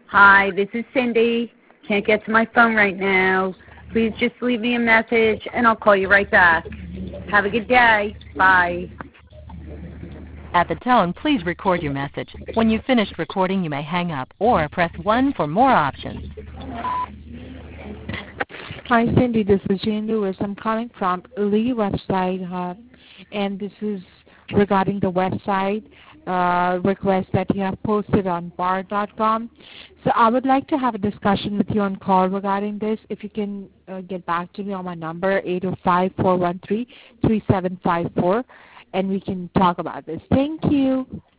Hi, this is Cindy. Can't get to my phone right now. Please just leave me a message and I'll call you right back. Have a good day. Bye. At the tone, please record your message. When you've finished recording, you may hang up or press 1 for more options. Hi, Cindy. This is Jane Lewis. I'm calling from Lee website, and this is regarding the website request that you have posted on bar.com. So I would like to have a discussion with you on call regarding this. If you can get back to me on my number, 805-413-3754, and we can talk about this. Thank you.